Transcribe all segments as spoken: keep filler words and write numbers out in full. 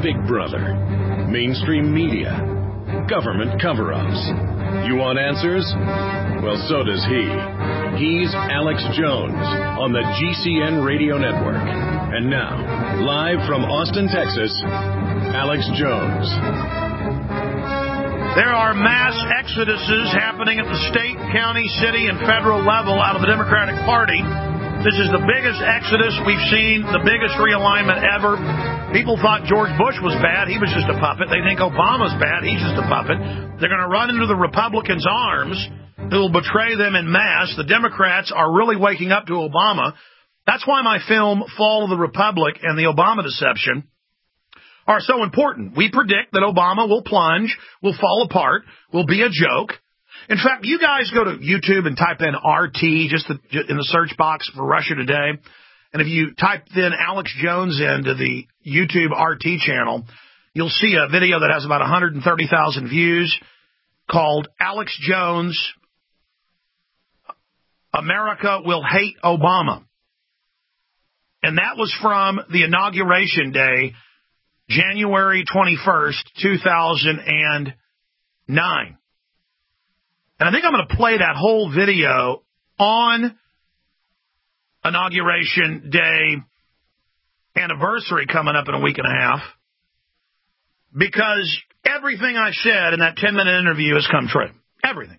Big Brother, mainstream media, government cover-ups. You want answers? Well, so does he. He's Alex Jones on the G C N Radio Network. And now, live from Austin, Texas, Alex Jones. There are mass exoduses happening at the state, county, city, and federal level out of the Democratic Party. This is the biggest exodus we've seen, the biggest realignment ever. People thought George Bush was bad. He was just a puppet. They think Obama's bad. He's just a puppet. They're going to run into the Republicans' arms, who will betray them en masse. The Democrats are really waking up to Obama. That's why my film, Fall of the Republic and the Obama Deception, are so important. We predict that Obama will plunge, will fall apart, will be a joke. In fact, you guys go to YouTube and type in R T just in the search box for Russia Today. And if you type then Alex Jones into the YouTube R T channel, you'll see a video that has about one hundred thirty thousand views called Alex Jones, America Will Hate Obama. And that was from the inauguration day, January twenty-first, two thousand nine. And I think I'm going to play that whole video on Inauguration Day anniversary coming up in a week and a half, because everything I said in that ten-minute interview has come true. Everything.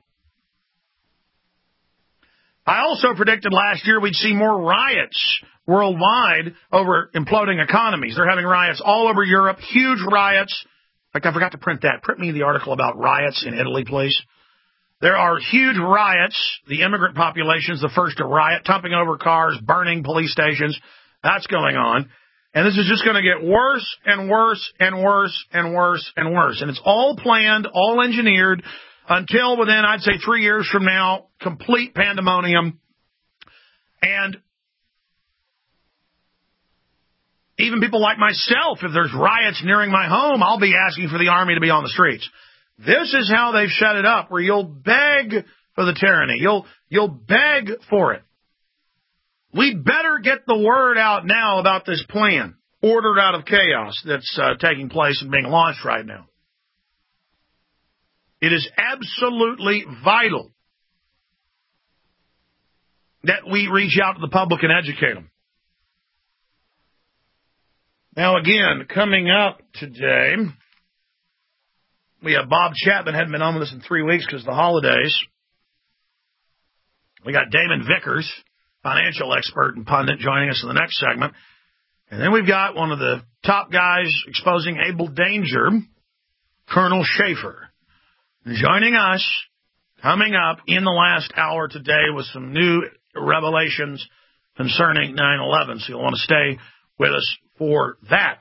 I also predicted last year we'd see more riots worldwide over imploding economies. They're having riots all over Europe, huge riots. In fact, I forgot to print that. Print me the article about riots in Italy, please. There are huge riots. The immigrant population is the first to riot, tumping over cars, burning police stations. That's going on. And this is just going to get worse and worse and worse and worse and worse. And it's all planned, all engineered, until within, I'd say, three years from now, complete pandemonium. And even people like myself, if there's riots nearing my home, I'll be asking for the army to be on the streets. This is how they've set it up, where you'll beg for the tyranny. You'll you'll beg for it. We better get the word out now about this plan, ordered out of chaos, that's uh, taking place and being launched right now. It is absolutely vital that we reach out to the public and educate them. Now, again, coming up today, we have Bob Chapman. Hadn't been on with us in three weeks because of the holidays. We got Damon Vickers, financial expert and pundit, joining us in the next segment. And then we've got one of the top guys exposing Able Danger, Colonel Schaefer, joining us coming up in the last hour today with some new revelations concerning nine eleven. So you'll want to stay with us for that.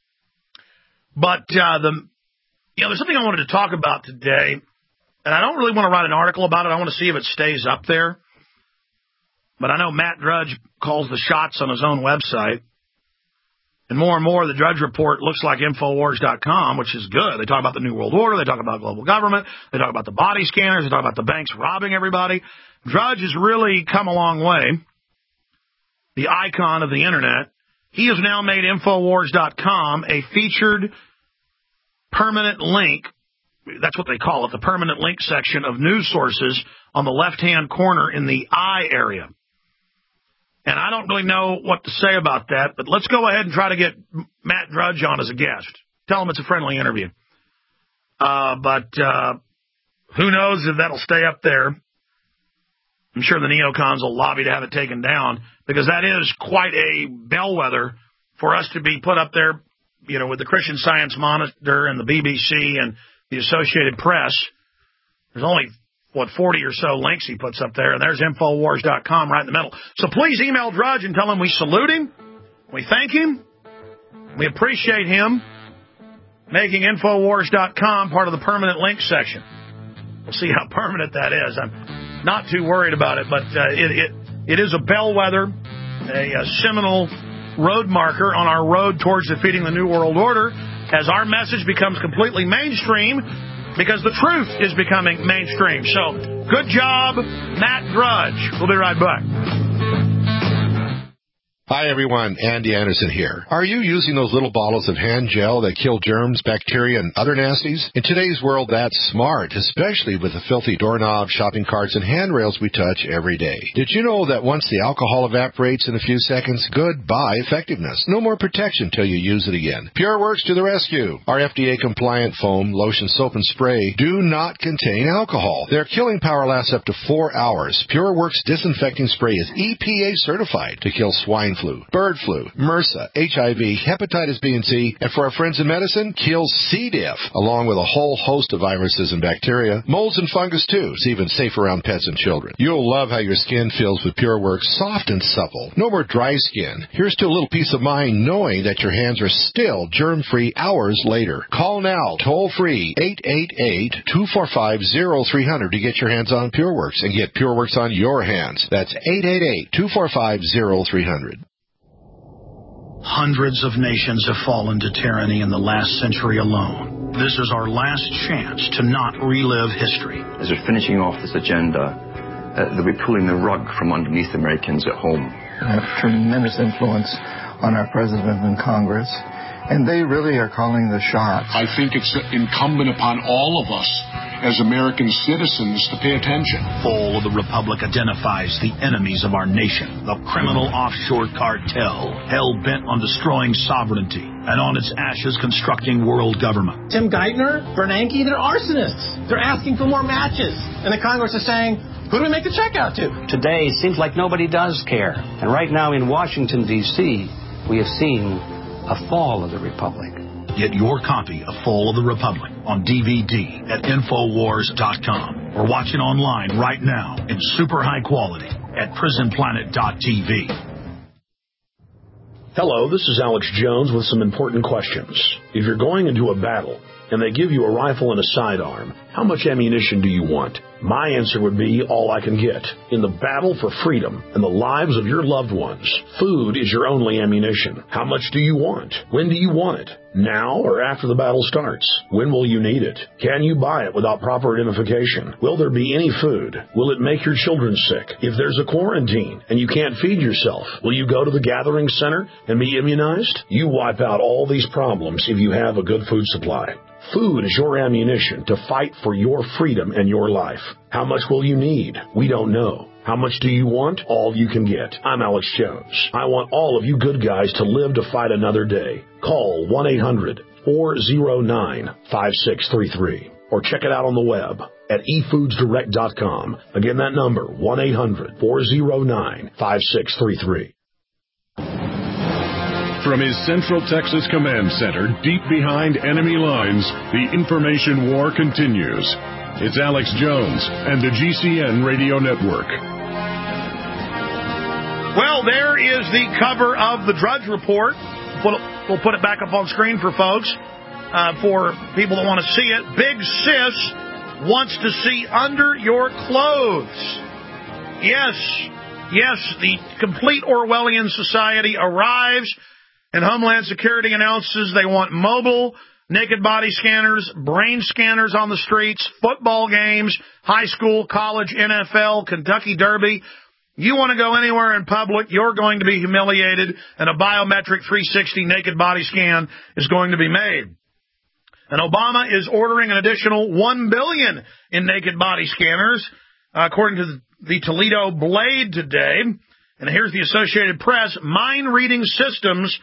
But uh, the You know, there's something I wanted to talk about today, and I don't really want to write an article about it. I want to see if it stays up there. But I know Matt Drudge calls the shots on his own website. And more and more, the Drudge Report looks like Infowars dot com, which is good. They talk about the New World Order. They talk about global government. They talk about the body scanners. They talk about the banks robbing everybody. Drudge has really come a long way. The icon of the Internet. He has now made Infowars dot com a featured permanent link. That's what they call it, the permanent link section of news sources on the left-hand corner in the I area. And I don't really know what to say about that, but let's go ahead and try to get Matt Drudge on as a guest. Tell him it's a friendly interview. Uh, but uh, who knows if that'll stay up there. I'm sure the neocons will lobby to have it taken down, because that is quite a bellwether for us to be put up there, you know, with the Christian Science Monitor and the B B C and the Associated Press. There's only, what, forty or so links he puts up there, and there's Infowars dot com right in the middle. So please email Drudge and tell him we salute him, we thank him, we appreciate him making Infowars dot com part of the permanent link section. We'll see how permanent that is. I'm not too worried about it, but uh, it, it it is a bellwether, a, a seminal road marker on our road towards defeating the New World Order as our message becomes completely mainstream, because the truth is becoming mainstream. So, good job, Matt Drudge. We'll be right back. Hi, everyone. Andy Anderson here. Are you using those little bottles of hand gel that kill germs, bacteria, and other nasties? In today's world, that's smart, especially with the filthy doorknobs, shopping carts, and handrails we touch every day. Did you know that once the alcohol evaporates in a few seconds, goodbye effectiveness? No more protection till you use it again. PureWorks to the rescue. Our F D A-compliant foam, lotion, soap, and spray do not contain alcohol. Their killing power lasts up to four hours. PureWorks disinfecting spray is E P A certified to kill swine flu, bird flu, MRSA, H I V, hepatitis B and C, and for our friends in medicine, kills C. diff, along with a whole host of viruses and bacteria, molds and fungus too. It's even safe around pets and children. You'll love how your skin feels with PureWorks, soft and supple. No more dry skin. Here's to a little peace of mind knowing that your hands are still germ-free hours later. Call now, toll-free, eight eight eight, two four five, zero three zero zero to get your hands on PureWorks and get PureWorks on your hands. That's eight eight eight, two four five, zero three zero zero. Hundreds of nations have fallen to tyranny in the last century alone. This is our last chance to not relive history. As we're finishing off this agenda, uh, they'll be pulling the rug from underneath Americans at home. I have tremendous influence on our president and Congress, and they really are calling the shots. I think it's incumbent upon all of us as American citizens to pay attention. Fall of the Republic identifies the enemies of our nation, the criminal offshore cartel, hell-bent on destroying sovereignty, and on its ashes constructing world government. Tim Geithner, Bernanke, they're arsonists. They're asking for more matches. And the Congress is saying, who do we make the check out to? Today seems like nobody does care. And right now in Washington, D C, we have seen a fall of the Republic. Get your copy of Fall of the Republic on D V D at Infowars dot com or watch it online right now in super high quality at Prison Planet dot T V. Hello, this is Alex Jones with some important questions. If you're going into a battle and they give you a rifle and a sidearm, how much ammunition do you want? My answer would be all I can get. In the battle for freedom and the lives of your loved ones, food is your only ammunition. How much do you want? When do you want it? Now or after the battle starts? When will you need it? Can you buy it without proper identification? Will there be any food? Will it make your children sick? If there's a quarantine and you can't feed yourself, will you go to the gathering center and be immunized? You wipe out all these problems if you have a good food supply. Food is your ammunition to fight for your freedom and your life. How much will you need? We don't know. How much do you want? All you can get. I'm Alex Jones. I want all of you good guys to live to fight another day. Call one eight hundred, four oh nine, five six three three or check it out on the web at e foods direct dot com. Again, that number, one eight hundred, four oh nine, five six three three. From his Central Texas Command Center, deep behind enemy lines, the information war continues. It's Alex Jones and the G C N Radio Network. Well, there is the cover of the Drudge Report. We'll, we'll put it back up on screen for folks, uh, for people that want to see it. Big Sis wants to see under your clothes. Yes, yes, the complete Orwellian society arrives. And Homeland Security announces they want mobile naked body scanners, brain scanners on the streets, football games, high school, college, N F L, Kentucky Derby. You want to go anywhere in public, you're going to be humiliated, and a biometric three sixty naked body scan is going to be made. And Obama is ordering an additional one billion dollars in naked body scanners, uh, according to the Toledo Blade today. And here's the Associated Press. Mind-reading systems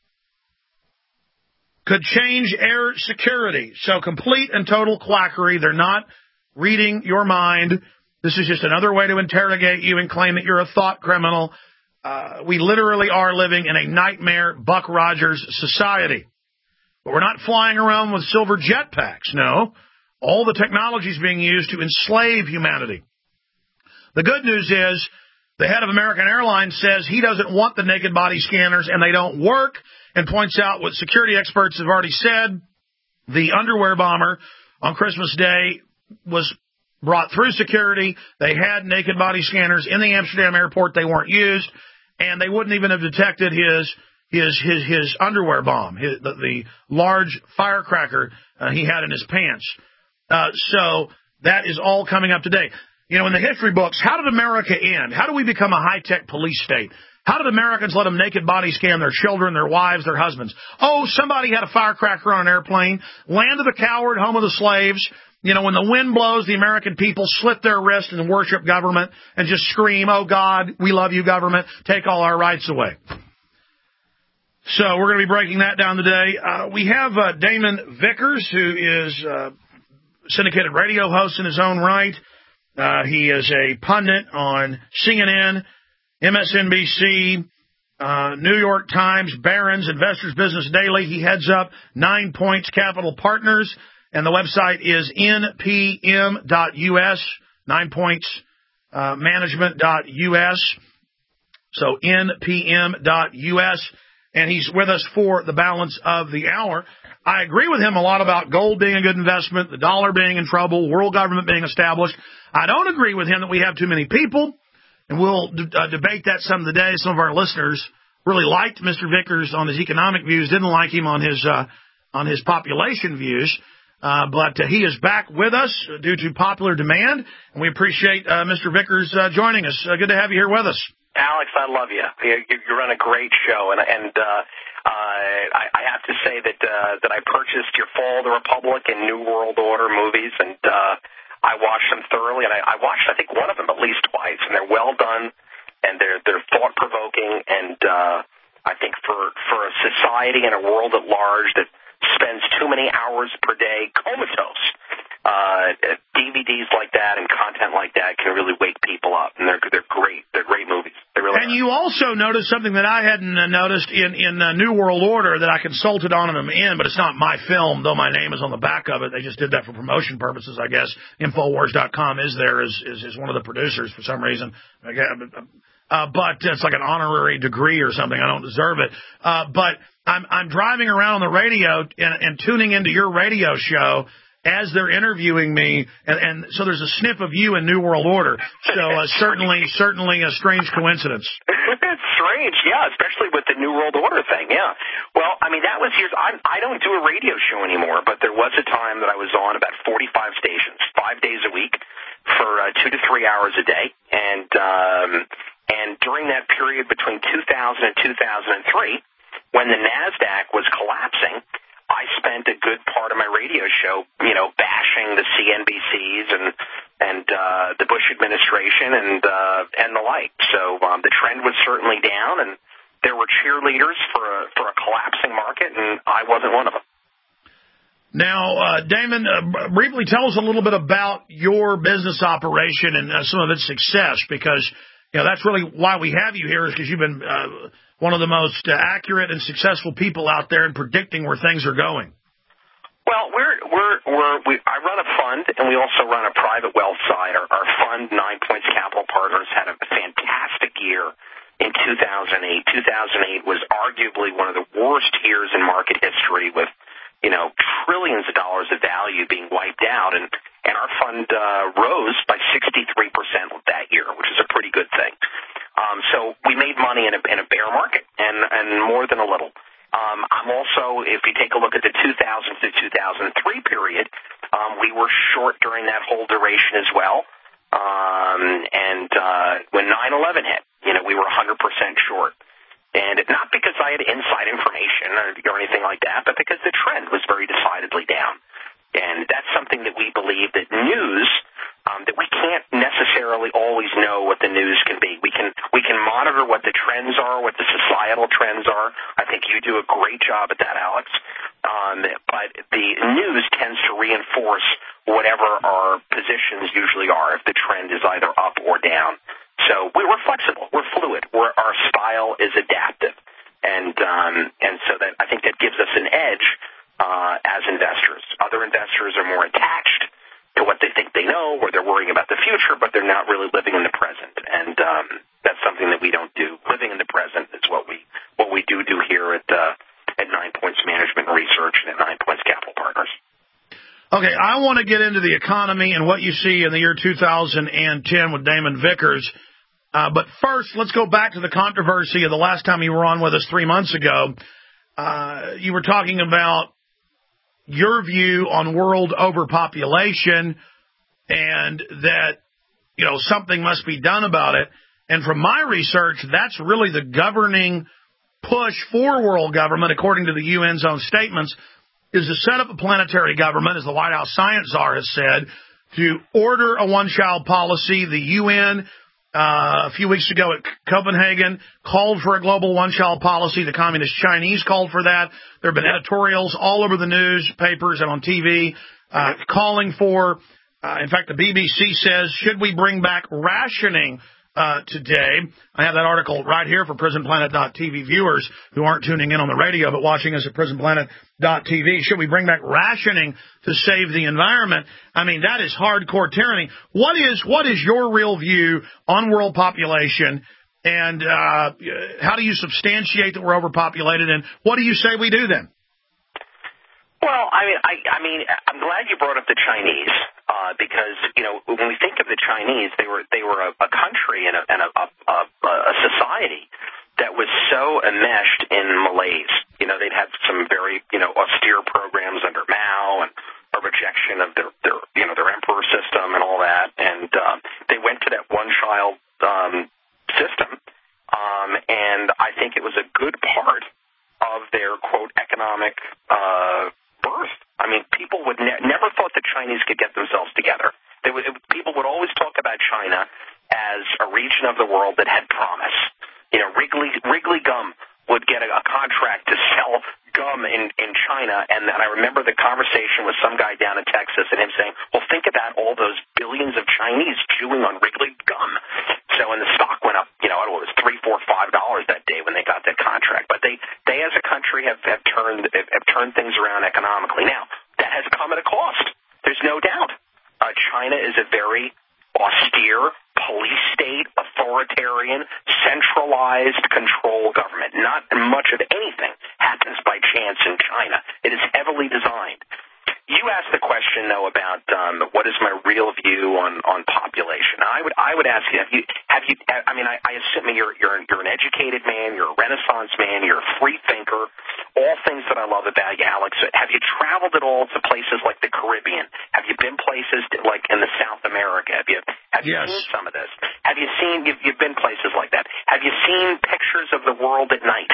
could change air security. So complete and total quackery. They're not reading your mind. This is just another way to interrogate you and claim that you're a thought criminal. Uh, we literally are living in a nightmare Buck Rogers society. But we're not flying around with silver jetpacks, no. All the technology is being used to enslave humanity. The good news is the head of American Airlines says he doesn't want the naked body scanners and they don't work, and points out what security experts have already said. The underwear bomber on Christmas Day was brought through security. They had naked body scanners in the Amsterdam airport. They weren't used, and they wouldn't even have detected his his his, his underwear bomb, his, the, the large firecracker uh, he had in his pants. Uh, so that is all coming up today. You know, in the history books, how did America end? How do we become a high-tech police state? How did Americans let them naked body scan their children, their wives, their husbands? Oh, somebody had a firecracker on an airplane, land of the coward, home of the slaves. You know, when the wind blows, the American people slit their wrists and worship government and just scream, oh, God, we love you, government. Take all our rights away. So we're going to be breaking that down today. Uh, we have uh, Damon Vickers, who is uh, syndicated radio host in his own right. Uh, he is a pundit on C N N, M S N B C, uh, New York Times, Barron's, Investors Business Daily. He heads up Nine Points Capital Partners, and the website is N P M dot U S, Nine Points uh, Management dot U S. So N P M dot U S. And he's with us for the balance of the hour. I agree with him a lot about gold being a good investment, the dollar being in trouble, world government being established. I don't agree with him that we have too many people, and we'll d- uh, debate that some today. Some of our listeners really liked Mister Vickers on his economic views, didn't like him on his uh, on his population views. Uh, but uh, he is back with us due to popular demand, and we appreciate uh, Mister Vickers uh, joining us. Uh, good to have you here with us. Alex, I love you. You, you run a great show, and and uh, uh, I, I have to say that uh, that I purchased your Fall of the Republic and New World Order movies, and uh, I watched them thoroughly. And I, I watched, I think, one of them at least twice, and they're well done, and they're they're thought provoking, and uh, I think for for a society and a world at large that spends too many hours per day comatose, uh, D V Ds like that and content like that can really wake people up, and they're they're great. They're great movies. They really and are. You also noticed something that I hadn't uh, noticed in in uh, New World Order that I consulted on them in, but it's not my film, though my name is on the back of it. They just did that for promotion purposes, I guess. Infowars dot com is there is is, is one of the producers for some reason. Uh, but it's like an honorary degree or something. I don't deserve it. Uh, but I'm I'm driving around on the radio and, and tuning into your radio show as they're interviewing me, and, and so there's a sniff of you in New World Order. So uh, certainly, certainly a strange coincidence. It's strange, yeah, especially with the New World Order thing, yeah. Well, I mean, that was years. I, I don't do a radio show anymore, but there was a time that I was on about forty-five stations, five days a week, for uh, two to three hours a day, and um, and during that period between two thousand and two thousand three, when the NASDAQ was collapsing, I spent a good part of my radio show, you know, bashing the C N B Cs and and uh, the Bush administration and uh, and the like. So um, the trend was certainly down, and there were cheerleaders for a, for a collapsing market, and I wasn't one of them. Now, uh, Damon, uh, briefly tell us a little bit about your business operation and uh, some of its success, because you know that's really why we have you here, is because you've been uh, one of the most uh, accurate and successful people out there in predicting where things are going. Well, we're we're we're we, I run a fund, and we also run a private wealth side. Our, our fund, Nine Points Capital Partners, had a fantastic year in two thousand eight. two thousand eight was arguably one of the worst years in market history, with you know trillions of dollars of value being wiped out, and and our fund uh, rose by sixty-three percent that year, which is a pretty good thing. Um, so we made money in a, in a bear market, and, and more than a little. Um, I'm also, if you take a look at the two thousand to two thousand three period, um, we were short during that whole duration as well. Um, and uh, when nine eleven hit, you know, we were one hundred percent short. And not because I had inside information or, or anything like that, but because the trend was very decidedly down. And that's something that we believe that news, um, that we can't necessarily always know what the news can be. We can we can monitor what the trends are, what the societal trends are. I think you do a great job at that, Alex. Um, but the news tends to reinforce whatever our positions usually are, if the trend is either up or down. So we, we're flexible. We're fluid. We're, our style is adaptive. And um, and so that I think that gives us an edge Uh, as investors. Other investors are more attached to what they think they know, or they're worrying about the future, but they're not really living in the present. And um, that's something that we don't do. Living in the present is what we what we do do here at uh, at Nine Points Management and Research and at Nine Points Capital Partners. Okay, I want to get into the economy and what you see in the year two thousand ten with Damon Vickers. Uh, but first, let's go back to the controversy of the last time you were on with us three months ago. Uh, you were talking about your view on world overpopulation and that, you know, something must be done about it. And from my research, that's really the governing push for world government, according to the U N's own statements, is to set up a planetary government, as the White House science czar has said, to order a one-child policy. The U N, uh, a few weeks ago at Copenhagen, called for a global one-child policy. The Communist Chinese called for that. There have been editorials all over the newspapers and on T V uh, calling for, uh, in fact, the B B C says, should we bring back rationing Uh, today? I have that article right here for prison planet dot t v viewers who aren't tuning in on the radio but watching us at prison planet dot t v. Should we bring back rationing to save the environment? I mean, that is hardcore tyranny. What is what is your real view on world population, and uh, how do you substantiate that we're overpopulated, and what do you say we do then? Well, I mean, I, I mean, I'm glad you brought up the Chinese. Uh, because, you know, when we think of the Chinese, they were they were a, a country and, a, and a, a, a society that was so enmeshed in malaise. You know, they'd had some very, you know, austere programs under Mao and a rejection of their, their you know, their emperor system and all that. And um, they went to that one-child um, system, um, and I think it was a good part of their, quote, economic uh birth. I mean, people would ne- never thought the Chinese could get themselves together. They would, it, people would always talk about China as a region of the world that had promise. You know, Wrigley Wrigley Gum would get a, a contract to sell gum in, in China, and then I remember the conversation with some guy down in Texas and him saying, well, think about all those billions of Chinese chewing on Wrigley Gum. So, and the stock went up, you know, it was three, four, five dollars that day when they got that contract. But they, they as a country have, have turned have, have turned things around economically. Now, that has come at a cost. There's no doubt. Uh, China is a very austere, police state, authoritarian, centralized control government. Not much of anything happens by chance in China. It is heavily designed. You asked the question, though, about um, what is my real view on, on population. I would I would ask you, have you have you? I mean, I, I assume you're you're you're an educated man, you're a Renaissance man, you're a free thinker. All things that I love about you, Alex. Have you traveled at all to places like the Caribbean? Have you been places to, like in the South America? Have you have you yes. seen some of this? Have you seen? You've, you've been places like that. Have you seen pictures of the world at night?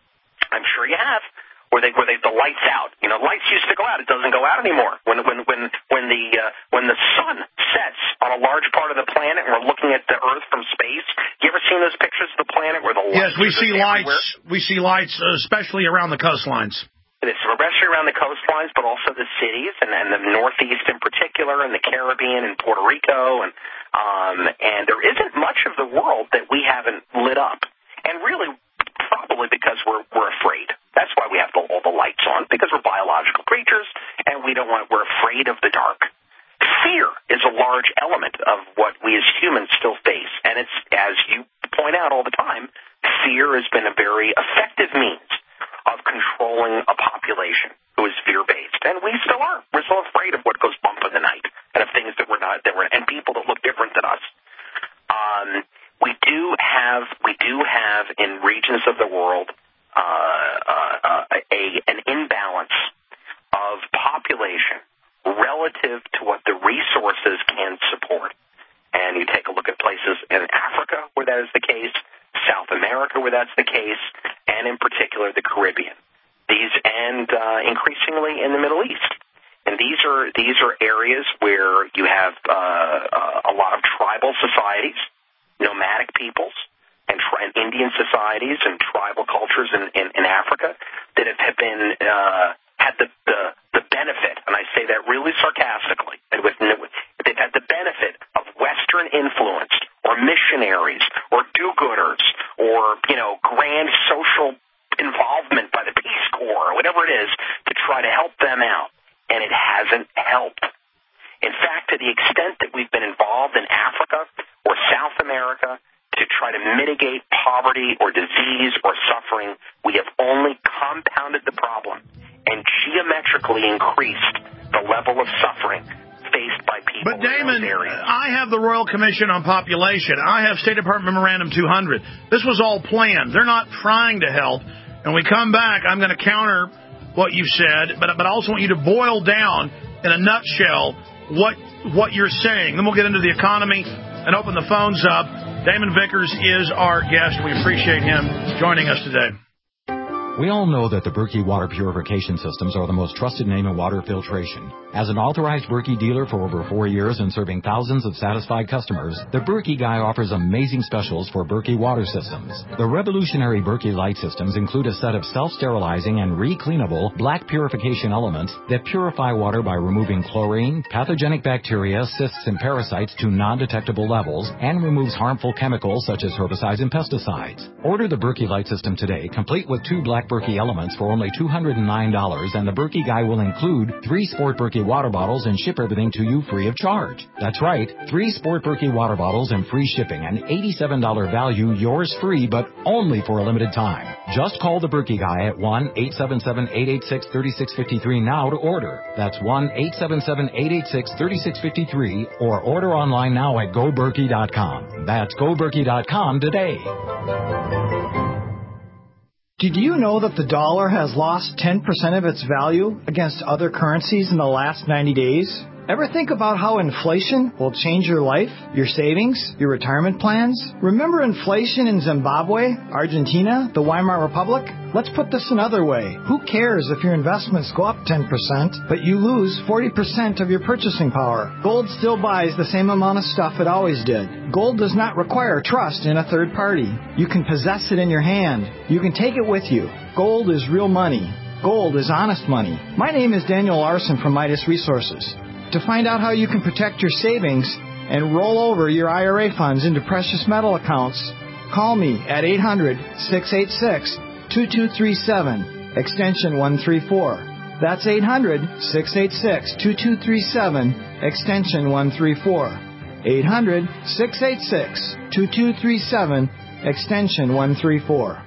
I'm sure you have. Where they where they the lights out, you know, lights used to go out. It doesn't go out anymore. When when when when the uh, when the sun sets on a large part of the planet, and we're looking at the Earth from space. You ever seen those pictures of the planet where the lights? Yes, we see lights. Everywhere? We see lights, uh, especially around the coastlines. It's especially around the coastlines, but also the cities and, and the Northeast in particular, and the Caribbean and Puerto Rico, and um, and there isn't much of the world that we haven't lit up, and really probably because we're we're afraid. That's why we have the, all the lights on, because we're biological creatures, and we don't want. We're afraid of the dark. Fear is a large element of what we as humans still face, and it's, as you point out all the time, fear has been a very effective means of controlling a population who is fear-based, and we still are. We're still afraid of what goes bump in the night, and of things that we're not, that we're, and people that look different than us. Um, we do have, we do have in regions of the world. Uh, uh, uh, a an imbalance of population relative to what the resources can support. And you take a look at places in Africa where that is the case, South America where that's the case, and in particular the Caribbean. These and uh, increasingly in the Middle East. And these are these are areas where you have uh, uh, a lot of tribal societies, nomadic peoples, and, tri- and Indian societies and tribal cultures in, in, in Africa that have, have been uh, had the, the the benefit, and I say that really sarcastically, and with they've had the benefit of Western influence or missionaries or do-gooders or you know grand social involvement by the Peace Corps or whatever it is to try to help them out, and it hasn't helped. In fact, to the extent that we've been involved in Africa or South America to try to mitigate poverty or disease or suffering, we have only compounded the problem and geometrically increased the level of suffering faced by people. But Damon, I have the Royal Commission on Population. I have State Department Memorandum two hundred. This was all planned. They're not trying to help. And we come back, I'm going to counter what you said, but but I also want you to boil down in a nutshell what what you're saying. Then we'll get into the economy and open the phones up. Damon Vickers is our guest. We appreciate him joining us today. We all know that the Berkey water purification systems are the most trusted name in water filtration. As an authorized Berkey dealer for over four years and serving thousands of satisfied customers, the Berkey Guy offers amazing specials for Berkey water systems. The revolutionary Berkey Light systems include a set of self-sterilizing and re-cleanable black purification elements that purify water by removing chlorine, pathogenic bacteria, cysts, and parasites to non-detectable levels and removes harmful chemicals such as herbicides and pesticides. Order the Berkey Light system today, complete with two black Berkey elements for only two hundred nine dollars, and the Berkey Guy will include three Sport Berkey water bottles and ship everything to you free of charge. That's right, three Sport Berkey water bottles and free shipping, an eighty-seven dollars value, yours free, but only for a limited time. Just call the Berkey Guy at one eight seven seven, eight eight six, three six five three now to order. That's one eight seven seven, eight eight six, three six five three, or order online now at go berkey dot com. That's go berkey dot com today. Did you know that the dollar has lost ten percent of its value against other currencies in the last ninety days? Ever think about how inflation will change your life, your savings, your retirement plans? Remember inflation in Zimbabwe, Argentina, the Weimar Republic? Let's put this another way. Who cares if your investments go up ten percent, but you lose forty percent of your purchasing power? Gold still buys the same amount of stuff it always did. Gold does not require trust in a third party. You can possess it in your hand. You can take it with you. Gold is real money. Gold is honest money. My name is Daniel Larson from Midas Resources. To find out how you can protect your savings and roll over your I R A funds into precious metal accounts, call me at eight hundred, six eight six, two two three seven, extension one three four. That's eight hundred, six eight six, two two three seven, extension one three four. eight hundred, six eight six, two two three seven, extension one three four.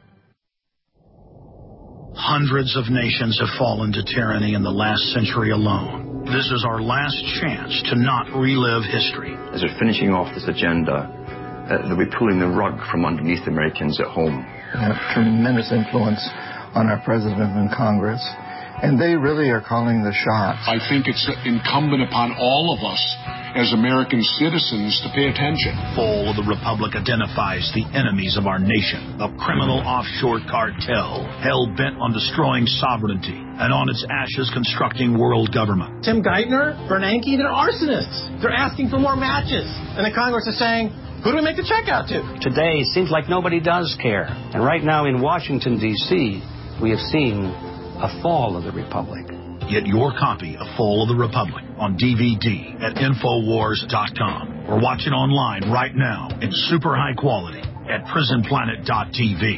Hundreds of nations have fallen to tyranny in the last century alone. This is our last chance to not relive history. As we're finishing off this agenda, uh, they'll be pulling the rug from underneath Americans at home. They have tremendous influence on our president and Congress, and they really are calling the shots. I think it's incumbent upon all of us as American citizens to pay attention. Fall of the Republic identifies the enemies of our nation, a criminal offshore cartel hell-bent on destroying sovereignty and on its ashes constructing world government. Tim Geithner, Bernanke, they're arsonists. They're asking for more matches. And the Congress is saying, who do we make the check out to? Today, it seems like nobody does care. And right now in Washington, D C, we have seen a fall of the Republic. Get your copy of Fall of the Republic on D V D at Infowars dot com or watch it online right now in super high quality at Prison Planet dot T V.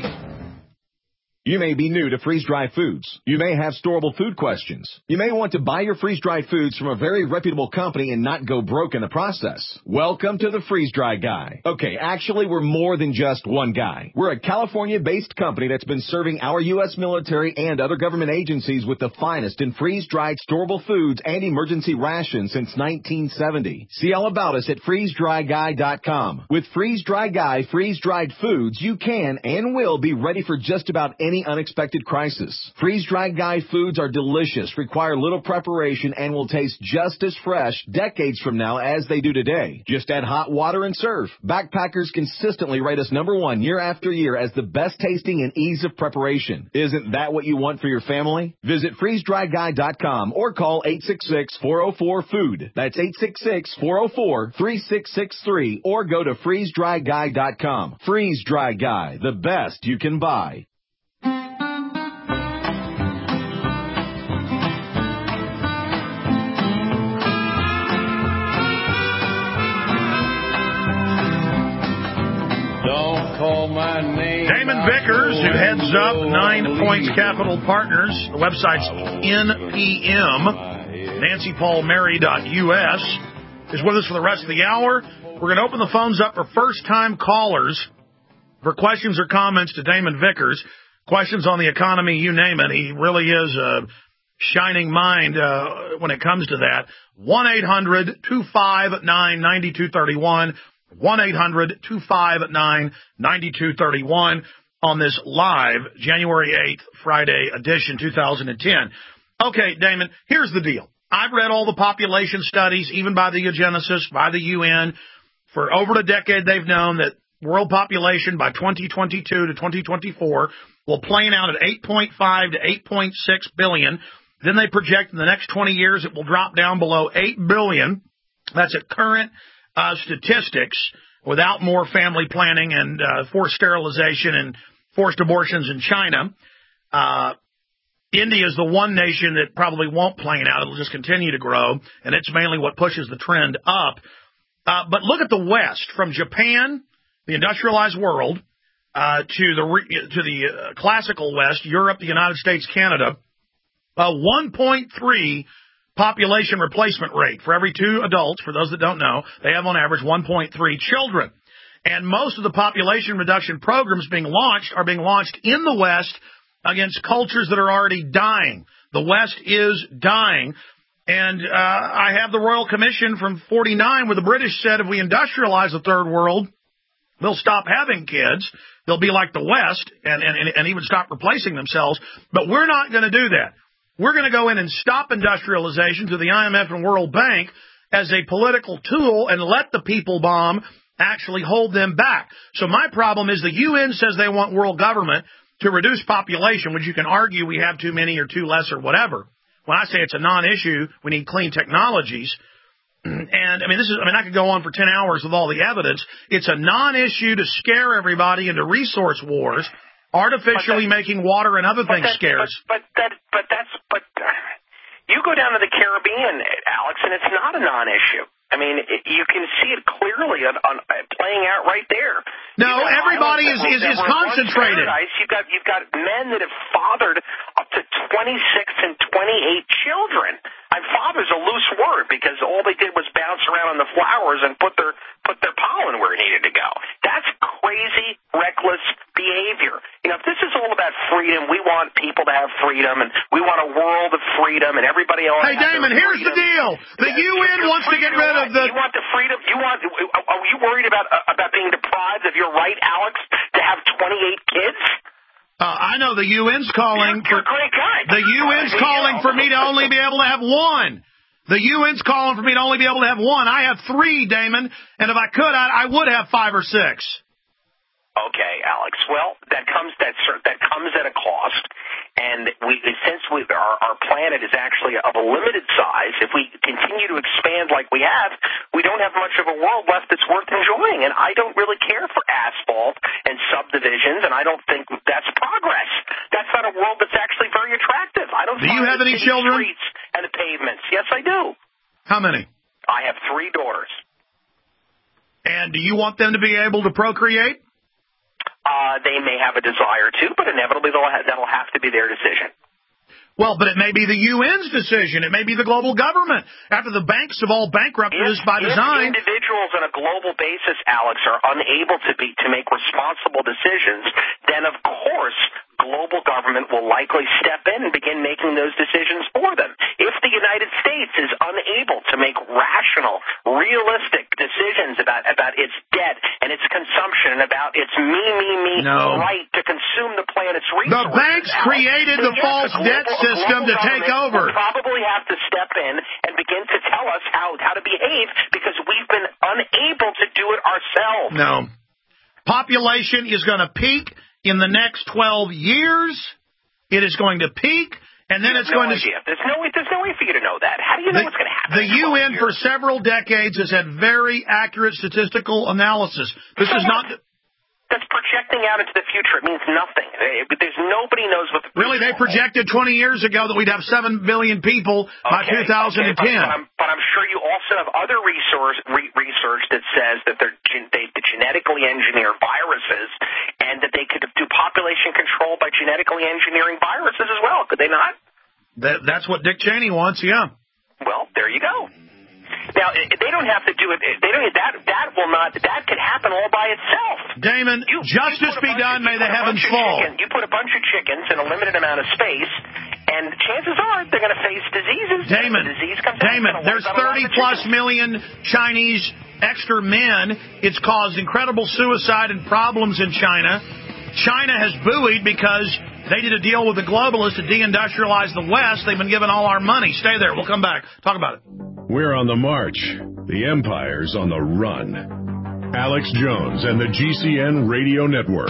You may be new to freeze-dried foods. You may have storable food questions. You may want to buy your freeze-dried foods from a very reputable company and not go broke in the process. Welcome to the Freeze-Dry Guy. Okay, actually, we're more than just one guy. We're a California-based company that's been serving our U S military and other government agencies with the finest in freeze-dried storable foods and emergency rations since nineteen seventy. See all about us at freeze dry guy dot com. With Freeze-Dry Guy freeze-dried foods, you can and will be ready for just about any unexpected crisis. Freeze-Dried Guy foods are delicious, require little preparation, and will taste just as fresh decades from now as they do today. Just add hot water and serve. Backpackers consistently rate us number one year after year as the best tasting and ease of preparation. Isn't that what you want for your family? Visit freeze dry guy dot com or call eight six six, four oh four, food. That's eight six six, four oh four, three six six three or go to freeze dry guy dot com. Freeze-Dry Guy, the best you can buy. Call my name. Damon Vickers, who heads up Nine Points Capital Partners. The website's N P M. Nancy Paul Mary dot U S is with us for the rest of the hour. We're going to open the phones up for first-time callers for questions or comments to Damon Vickers. Questions on the economy, you name it. He really is a shining mind uh, when it comes to that. one eight hundred, two five nine, nine two three one. one eight hundred, two five nine, nine two three one on this live January eighth, Friday edition, two thousand ten. Okay, Damon, here's the deal. I've read all the population studies, even by the eugenicists, by the U N. For over a decade, they've known that world population by twenty twenty-two to twenty twenty-four will plane out at eight point five to eight point six billion. Then they project in the next twenty years it will drop down below eight billion. That's at current uh, statistics, without more family planning and uh, forced sterilization and forced abortions in China. Uh, India is the one nation that probably won't plane out. It'll just continue to grow, and it's mainly what pushes the trend up. Uh, but look at the West, from Japan, the industrialized world, uh, to the re- to the uh, classical West, Europe, the United States, Canada, a one point three population replacement rate for every two adults. For those that don't know, they have on average one point three children. And most of the population reduction programs being launched are being launched in the West against cultures that are already dying. The West is dying. And uh, I have the Royal Commission from forty-nine where the British said if we industrialize the third world, they'll stop having kids. They'll be like the West and, and, and even stop replacing themselves. But we're not going to do that. We're going to go in and stop industrialization through the I M F and World Bank as a political tool and let the people bomb actually hold them back. So my problem is the U N says they want world government to reduce population, which you can argue we have too many or too less or whatever. When I say it's a non-issue, we need clean technologies. And, I mean, this is, I mean, I could go on for ten hours with all the evidence. It's a non-issue to scare everybody into resource wars, artificially making water and other but things that, scarce. But, but, that, but that's, but uh, you go down to the Caribbean, Alex, and it's not a non-issue. I mean, it, you can see it clearly on, on playing out right there. No, everybody is, is, is concentrated. You've got, you've got men that have fathered up to twenty-six and twenty-eight children. And father's a loose word because all they did was bounce around on the flowers and put their put their pollen where it needed to go. That's crazy, reckless behavior. You know, if this is all about freedom, we want people to have freedom, and we want a world of freedom, and everybody else. Hey, Damon, here's the deal: the U N wants to get rid of the. You want the freedom? You want? Are you worried about uh, about being deprived of your right, Alex, to have twenty-eight kids? Uh, I know the U N's calling you're, you're for a great guy. the U N's calling for me to only be able to have one. The U N's calling for me to only be able to have one. I have three, Damon, and if I could, I, I would have five or six. Okay, Alex. Well, that comes that that comes at a cost, and we since we our, our planet is actually of a limited size. If we continue to expand like we have, we don't have much of a world left that's worth enjoying. And I don't really care for asphalt and subdivisions, and I don't think that's progress. That's not a world that's actually very attractive. I don't. Do you have any children? Streets and the pavements. Yes, I do. How many? I have three daughters. And do you want them to be able to procreate? Uh, they may have a desire to, but inevitably they'll ha- that'll have to be their decision. Well, but it may be the U N's decision. It may be the global government. After the banks have all bankrupted us by design. If individuals on a global basis, Alex, are unable to be to make responsible decisions, then of course global government will likely step in and begin making those decisions for them. If the United States is unable to make rational, realistic decisions about, about its debt and its consumption and about its me, me, me no. right to consume the planet's resources. The banks Alex, created the yes, false global, debt system to take over. We'll probably have to step in and begin to tell us how, how to behave because we've been unable to do it ourselves. No. Population is going to peak in the next twelve years. It is going to peak, and then it's no going idea. to... There's no, there's no way for you to know that. How do you know the, what's going to happen? The U N for several decades has had very accurate statistical analysis. This so is not... That's projecting out into the future. It means nothing. There's nobody knows what the Really, they projected twenty years ago that we'd have seven billion people okay, by two thousand ten. Okay, but, but, I'm, but I'm sure you also have other resource, re, research that says that they're they, they genetically engineer viruses and that they could do population control by genetically engineering viruses as well. Could they not? That, that's what Dick Cheney wants, yeah. Well, there you go. Now, they don't have to do it. They don't. That that will not. That could happen all by itself. Damon, you, justice you be done. Of, May the heavens fall. Chicken, you put a bunch of chickens in a limited amount of space, and chances are they're going to face diseases. Damon, the disease comes Damon, out, there's thirty plus million Chinese extra men. It's caused incredible suicide and problems in China. China has buoyed because they did a deal with the globalists to deindustrialize the West. They've been given all our money. Stay there. We'll come back. Talk about it. We're on the march. The empire's on the run. Alex Jones and the G C N Radio Network.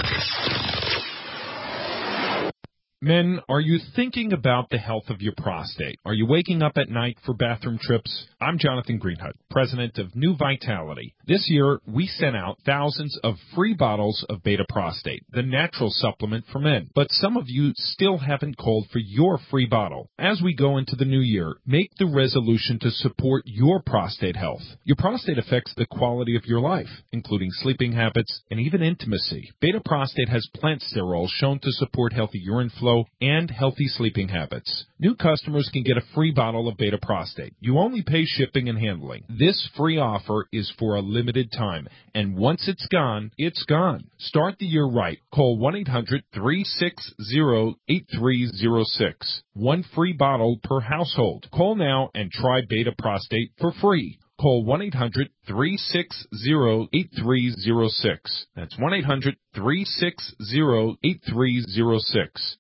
Men, are you thinking about the health of your prostate? Are you waking up at night for bathroom trips? I'm Jonathan Greenhut, president of New Vitality. This year, we sent out thousands of free bottles of Beta Prostate, the natural supplement for men. But some of you still haven't called for your free bottle. As we go into the new year, make the resolution to support your prostate health. Your prostate affects the quality of your life, including sleeping habits and even intimacy. Beta Prostate has plant sterols shown to support healthy urine flow and healthy sleeping habits. New customers can get a free bottle of Beta Prostate. You only pay shipping and handling. This free offer is for a limited time, and once it's gone, it's gone. Start the year right. Call one eight hundred three six zero eight three zero six. One free bottle per household. Call now and try Beta Prostate for free. Call one eight hundred three six zero eight three zero six. That's one eight hundred three six zero eight three zero six.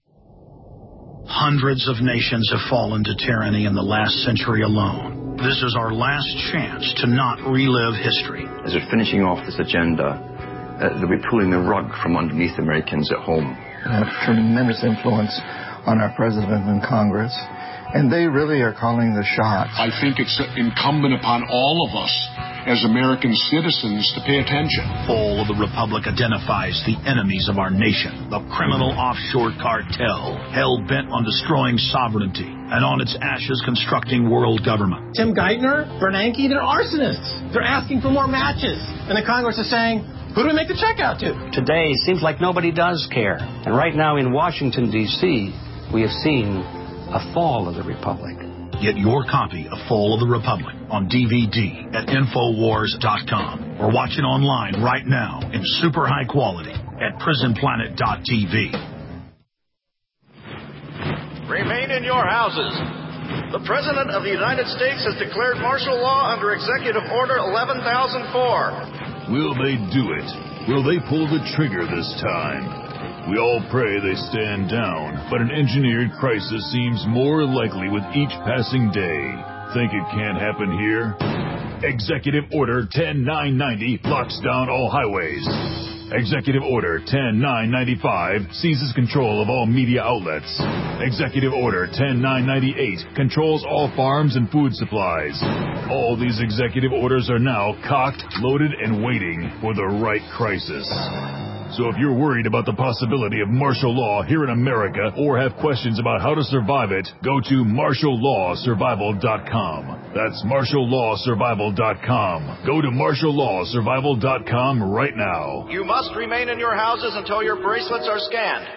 Hundreds of nations have fallen to tyranny in the last century alone. This is our last chance to not relive history. As we're finishing off this agenda, uh, they'll be pulling the rug from underneath Americans at home. They have tremendous influence on our president and Congress, and they really are calling the shots. I think it's incumbent upon all of us as American citizens to pay attention. Fall of the Republic identifies the enemies of our nation, the criminal offshore cartel, hell-bent on destroying sovereignty, and on its ashes constructing world government. Tim Geithner, Bernanke, they're arsonists. They're asking for more matches. And the Congress is saying, who do we make the check out to? Today, seems like nobody does care. And right now in Washington, D C, we have seen a fall of the Republic. Get your copy of Fall of the Republic on D V D at Infowars dot com or watch it online right now in super high quality at Prison Planet dot T V. Remain in your houses. The President of the United States has declared martial law under Executive Order eleven thousand four. Will they do it? Will they pull the trigger this time? We all pray they stand down, but an engineered crisis seems more likely with each passing day. Think it can't happen here? Executive Order ten nine ninety locks down all highways. Executive Order ten nine ninety-five seizes control of all media outlets. Executive Order ten nine ninety-eight controls all farms and food supplies. All these executive orders are now cocked, loaded, and waiting for the right crisis. So if you're worried about the possibility of martial law here in America or have questions about how to survive it, go to martial law survival dot com. That's martial law survival dot com. Go to martial law survival dot com right now. You must remain in your houses until your bracelets are scanned.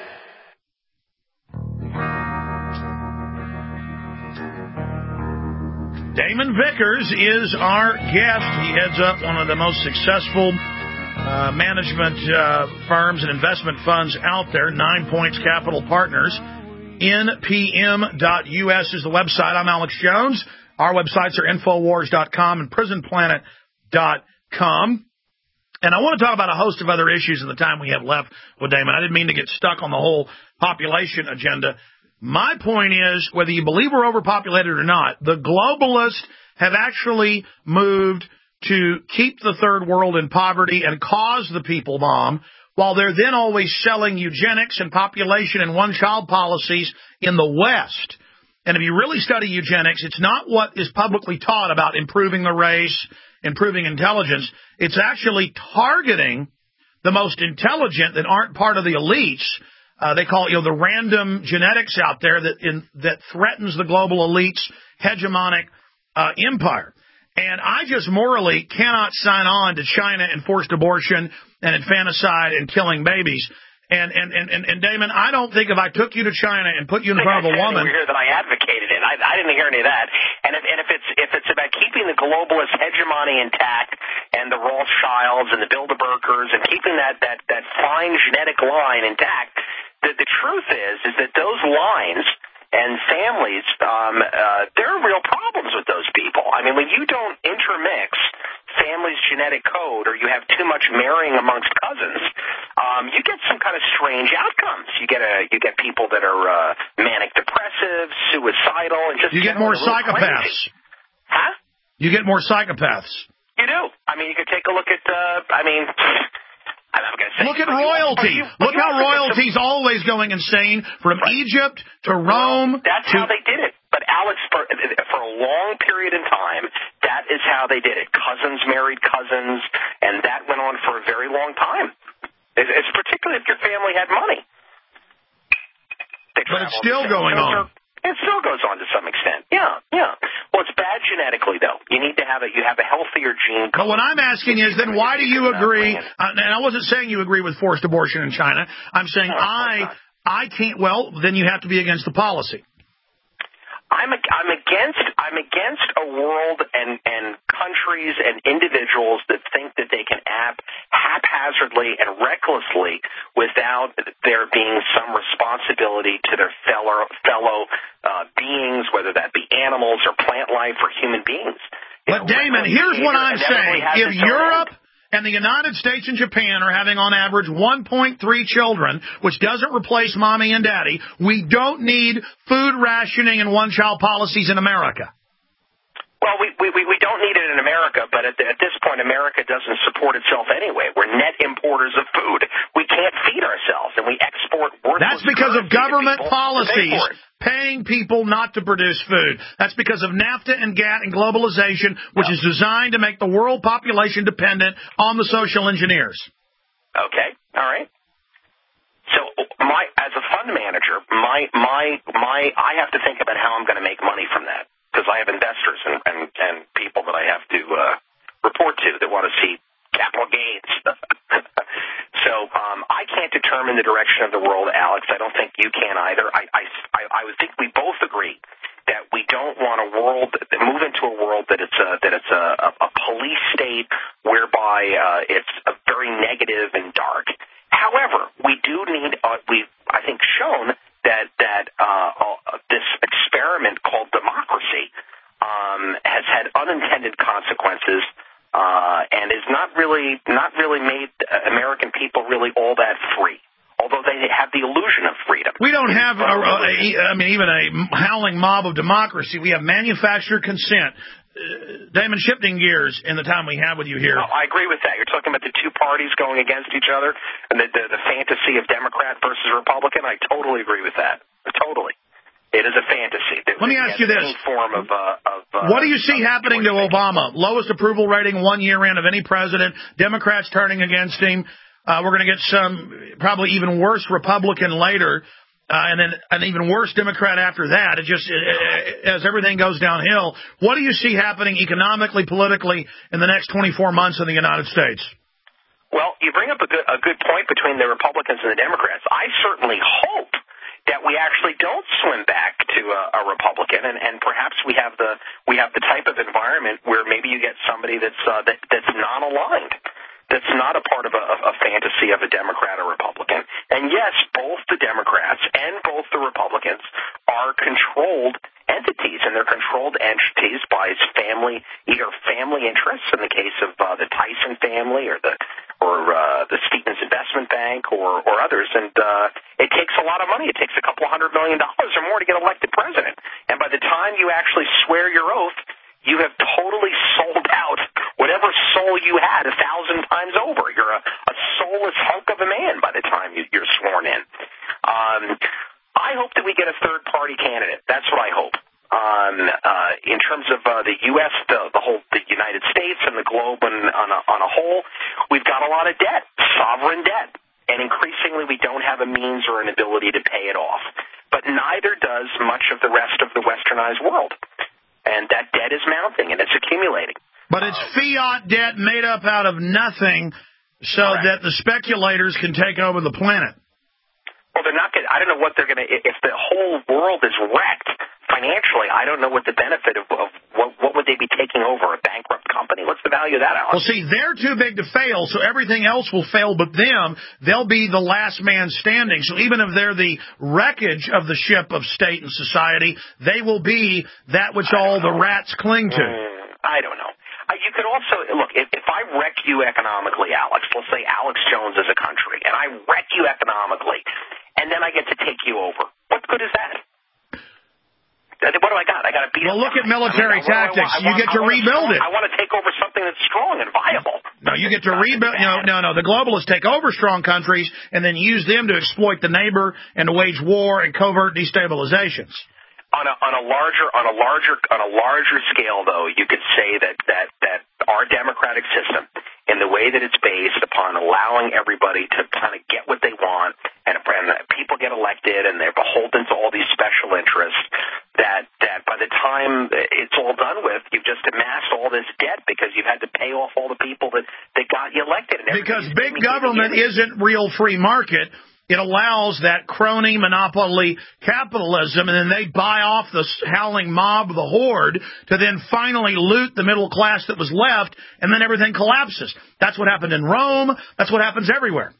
Damon Vickers is our guest. He heads up one of the most successful Uh, management uh, firms and investment funds out there, Nine Points Capital Partners. N P M dot U S is the website. I'm Alex Jones. Our websites are Infowars dot com and Prison Planet dot com. And I want to talk about a host of other issues in the time we have left with Damon. I didn't mean to get stuck on the whole population agenda. My point is, whether you believe we're overpopulated or not, the globalists have actually moved to keep the third world in poverty and cause the people bomb, while they're then always selling eugenics and population and one-child policies in the West. And if you really study eugenics, it's not what is publicly taught about improving the race, improving intelligence. It's actually targeting the most intelligent that aren't part of the elites. Uh, they call it, you know, the random genetics out there that in, that threatens the global elites' hegemonic uh, empire. And I just morally cannot sign on to China and forced abortion and infanticide and killing babies. And, and, and, and, and Damon, I don't think if I took you to China and put you in front of a woman. I hear that I advocated it. I, I didn't hear any of that. And if, and if it's if it's about keeping the globalist hegemony intact and the Rothschilds and the Bilderbergers and keeping that, that, that fine genetic line intact, the, the truth is is that those lines and families, um, uh, there are real problems with those people. I mean, when you don't intermix family's genetic code or you have too much marrying amongst cousins, um, you get some kind of strange outcomes. You get a, you get people that are uh, manic depressive, suicidal, and just you get more psychopaths. Crazy. Huh? You get more psychopaths. You do. I mean, you could take a look at, uh, I mean, I'm not going to say. Look at royalty. You, look you how royalty's some... always going insane from right. Egypt to Rome. Well, that's to... how they did it. But Alex, for, for a long period in time, that is how they did it. Cousins married cousins, and that went on for a very long time. It's, it's particularly if your family had money. But it's still going on. It still goes on to some extent. Yeah, yeah. Well, it's bad genetically, though. You need to have a you have a healthier gene. But what I'm asking is, then why do you agree? Uh, and I wasn't saying you agree with forced abortion in China. I'm saying no, I I can't. Well, then you have to be against the policy. I'm I'm against I'm against a world and, and countries and individuals that think that they can act haphazardly and recklessly without there being some responsibility to their fellow fellow uh, beings, whether that be animals or plant life or human beings. You but know, Damon, here's what I'm saying: if Europe and the United States and Japan are having on average one point three children, which doesn't replace mommy and daddy, we don't need food rationing and one-child policies in America. Well, we, we, we don't need it in America, but at, the, at this point, America doesn't support itself anyway. We're net importers of food. We can't feed ourselves, and we export worthless. That's because of government policies paying people not to produce food. That's because of NAFTA and GATT and globalization, which no. is designed to make the world population dependent on the social engineers. Okay, all right. So, my as a fund manager, my my my, I have to think about how I'm going to make money from that. Because I have investors and, and, and people that I have to uh, report to that want to see capital gains. so um, I can't determine the direction of the world, Alex. I don't think you can either. I, I, I would think we both agree that we don't want a world move into a world that it's a that it's a, a, a police state whereby uh, it's a very negative and dark. However, we do need uh, we I think shown. that that uh, this experiment called democracy um, has had unintended consequences uh, and is not really not really made American people really all that free. Although they have the illusion of freedom. We don't have, a, a, I mean, even a howling mob of democracy. We have manufactured consent. Uh, Damon, shifting gears in the time we have with you here. No, I agree with that. You're talking about the two parties going against each other and the, the, the fantasy of Democrat versus Republican. I totally agree with that. Totally. It is a fantasy. That Let me ask you this. Form of, uh, of, uh, what do you see happening to Obama? Lowest approval rating one year in of any president. Democrats turning against him. Uh, we're going to get some probably even worse Republican later. Uh, and then an even worse Democrat after that. It just, it, as everything goes downhill, what do you see happening economically, politically in the next twenty-four months in the United States? Well, you bring up a good, a good point between the Republicans and the Democrats. I certainly hope that we actually don't swim back to a, a Republican, and, and perhaps we have the we have the type of environment where maybe you get somebody that's uh, that, that's non-aligned. That's not a part of a, a fantasy of a Democrat or Republican. And yes, both the Democrats and both the Republicans are controlled entities, and they're controlled entities by family, either family interests in the case of uh, the Tyson family or the or uh, the Stevens Investment Bank or, or others. And uh, it takes a lot of money. It takes a couple hundred million dollars or more to get elected president. And by the time you actually swear your oath, you have totally sold out whatever soul you had a thousand times over. You're a, a soulless hunk of a man by the time you, you're sworn in. Um, I hope that we get a third-party candidate. That's what I hope. Um, uh, in terms of uh, the U S, the, the whole the United States and the globe and on a, on a whole, we've got a lot of debt, sovereign debt, and increasingly we don't have a means or an ability to pay it off. But neither does much of the rest of the westernized world. And that debt is mounting, and it's accumulating. But it's um, fiat debt made up out of nothing so correct. that the speculators can take over the planet. Well, they're not going to – I don't know what they're going to – if the whole world is wrecked financially, I don't know what the benefit of, of what, what would they be taking over, a bankrupt company? What's the value of that, Alex? Well, see, they're too big to fail, so everything else will fail but them. They'll be the last man standing. So even if they're the wreckage of the ship of state and society, they will be that which all know. the rats cling to. Mm, I don't know. Uh, you could also, look, if, if I wreck you economically, Alex, let's say Alex Jones is a country, and I wreck you economically, and then I get to take you over, what good is that? What do I got? I got to beat Well, up look guy. at military I mean, tactics. I want, you get to I rebuild want, it. I want to take over something it's strong and viable. No, you get to rebuild. You know, no, no. The globalists take over strong countries and then use them to exploit the neighbor and to wage war and covert destabilizations. On a, on a larger, on a larger, on a larger scale, though, you could say that that that our democratic system, in the way that it's based upon allowing everybody to kind of get what they want, and, and people get elected, and they're beholden to all these special interests, that that by the time it's all done with, you've just amassed all this debt because you've had to pay off all the people that that got you elected. And because big government isn't real free market. It allows that crony monopoly capitalism, and then they buy off the howling mob, the horde, to then finally loot the middle class that was left, and then everything collapses. That's what happened in Rome. That's what happens everywhere.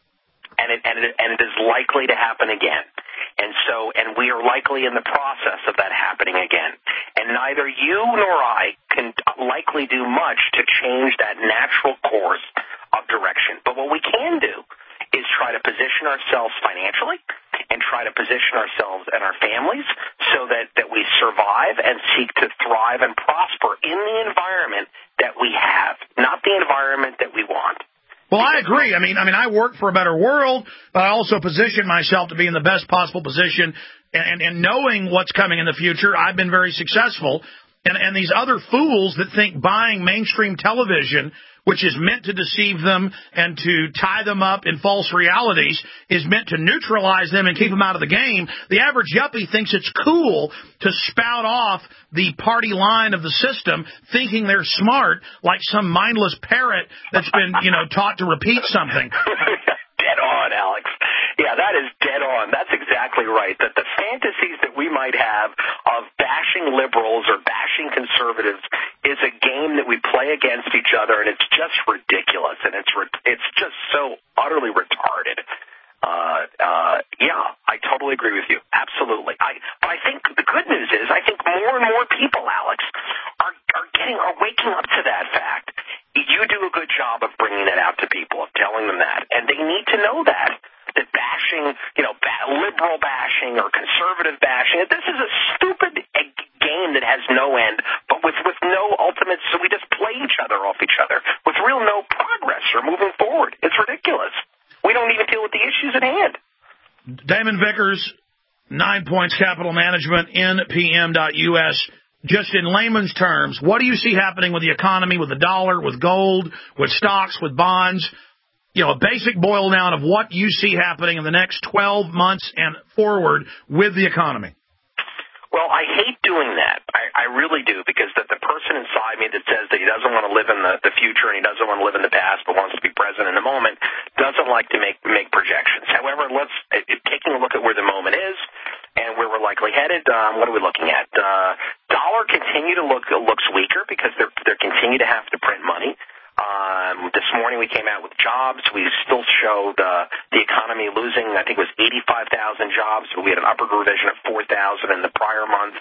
And it, and it, and it is likely to happen again. And so, and we are likely in the process of that happening again. And neither you nor I can likely do much to change that natural course of direction. But what we can do is try to position ourselves financially and try to position ourselves and our families so that, that we survive and seek to thrive and prosper in the environment that we have, not the environment that we want. Well, I agree. I mean, I mean, I work for a better world, but I also position myself to be in the best possible position. And, and knowing what's coming in the future, I've been very successful. And, and these other fools that think buying mainstream television, which is meant to deceive them and to tie them up in false realities, is meant to neutralize them and keep them out of the game. The average yuppie thinks it's cool to spout off the party line of the system, thinking they're smart, like some mindless parrot that's been, you know, taught to repeat something. Dead on, Alex. Yeah, that is dead on. That's exactly right. That the fantasies that we might have of bashing liberals or bashing conservatives is a game that we play against each other, and it's just ridiculous, and it's re- it's just so utterly retarded. Uh, uh, yeah, I totally agree with you. Absolutely. I, but I think the good news is I think more and more people, Alex, are, are getting, are waking up to that fact. You do a good job of bringing that out to people, of telling them that, and they need to know that, that bashing, you know, ba- liberal bashing or conservative bashing, this is a stupid game that has no end, but with, with no ultimate, so we just play each other off each other with real no progress or moving forward. It's ridiculous. We don't even deal with the issues at hand. Damon Vickers, Nine Points Capital Management, N P M dot U S. Just in layman's terms, what do you see happening with the economy, with the dollar, with gold, with stocks, with bonds? You know, a basic boil down of what you see happening in the next twelve months and forward with the economy. Well, I hate doing that. I, I really do, because the, the person inside me that says that he doesn't want to live in the, the future and he doesn't want to live in the past but wants to be present in the moment doesn't like to make make projections. However, let's it, taking a look at where the moment is and where we're likely headed. Um, what are we looking at? Uh, dollar continue to look looks weaker because they're they continue to have to print money. Um, this morning we came out with jobs. We still showed uh, the economy losing, I think it was eighty-five thousand jobs, but we had an upward revision of four thousand in the prior month.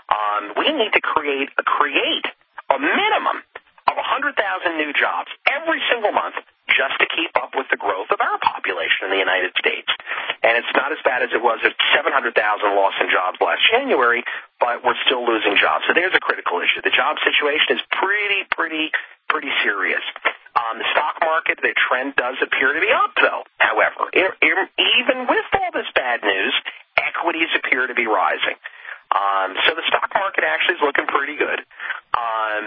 Um, we need to create a, create a minimum of one hundred thousand new jobs every single month just to keep up with the growth of our population in the United States. And it's not as bad as it was at seven hundred thousand lost in jobs last January, but we're still losing jobs. So there's a critical issue. The job situation is pretty, pretty pretty serious. Um, the stock market, the trend does appear to be up, though. However, even with all this bad news, equities appear to be rising. Um, so the stock market actually is looking pretty good. Um,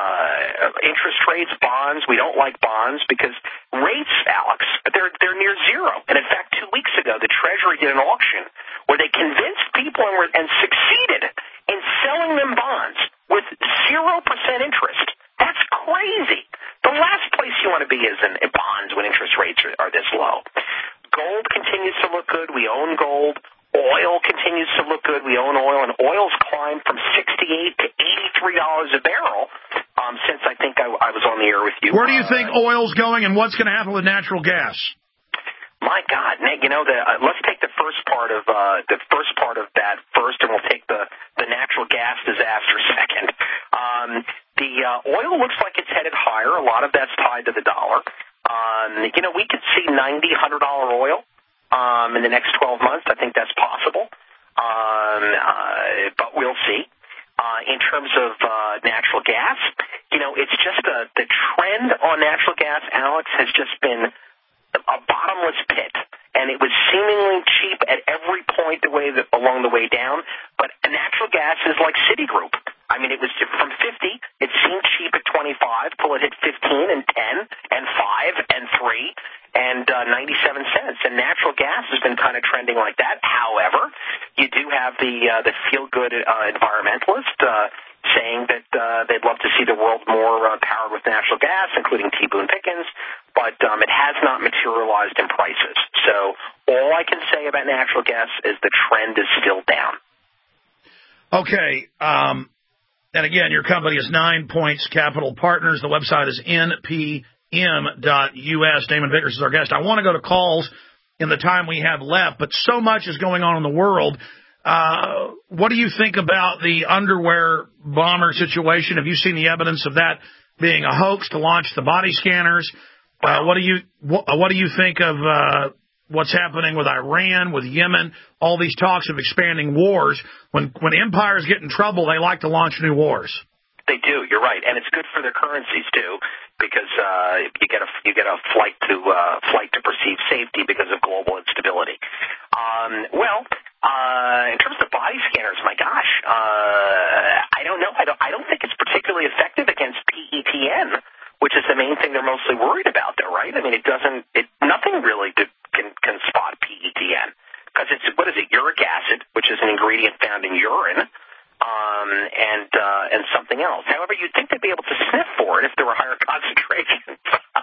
uh, interest rates, bonds, we don't like bonds because rates, Alex, they're they're near zero. And in fact, two weeks ago, the Treasury did an auction where they convinced people and, were, and succeeded in selling them bonds with zero percent interest. That's crazy. The last place you want to be is in bonds when interest rates are, are this low. Gold continues to look good. We own gold. Oil continues to look good. We own oil, and oil's climbed from sixty-eight to eighty-three dollars a barrel um, since I think I, I was on the air with you. Where do you uh, think oil's going, and what's going to happen with natural gas? My God, Nick, you know, the, uh, let's take the first part of uh, the first part of that first, and we'll take the, the natural gas disaster second. Um, the uh, oil looks like it's headed higher. A lot of that's tied to the dollar. Um, you know, we could see ninety dollars, one hundred dollars oil um, in the next twelve months. I think that's possible, um, uh, but we'll see. Uh, in terms of uh, natural gas, you know, it's just a, the gas, Alex, has just been a bottomless pit. And it was seemingly cheap at every point the way that, along the way down. But natural gas is like Citigroup. I mean, it was from fifty. It seemed cheap at twenty-five till it hit fifteen and ten and five and three and uh, ninety-seven cents. And natural gas has been kind of trending like that. However, you do have the uh, the feel-good uh, environmentalist uh, saying that uh, they'd love to see the world more uh, powered with natural gas, including T. Boone Pickens. But um, it has not materialized in prices. So all I can say about natural gas is the trend is still down. Okay. Um, and again, your company is Nine Points Capital Partners. The website is N P M dot U S. Damon Vickers is our guest. I want to go to calls in the time we have left, but so much is going on in the world. Uh, what do you think about the underwear bomber situation? Have you seen the evidence of that being a hoax to launch the body scanners? Uh, what do you what, what do you think of uh, what's happening with Iran, with Yemen, all these talks of expanding wars? When when empires get in trouble, they like to launch new wars. They do. You're right, and it's good for their currencies too, because uh, you get a you get a flight to uh, flight to perceived safety because of global instability. Um, well, uh, in terms of body scanners, my gosh, uh, I don't know. I don't I don't think it's particularly effective against P E T N. Which is the main thing they're mostly worried about, though, right? I mean, it doesn't, it, nothing really do, can, can spot P E T N. Because it's, what is it, uric acid, which is an ingredient found in urine, um, and, uh, and something else. However, you'd think they'd be able to sniff for it if there were higher concentrations.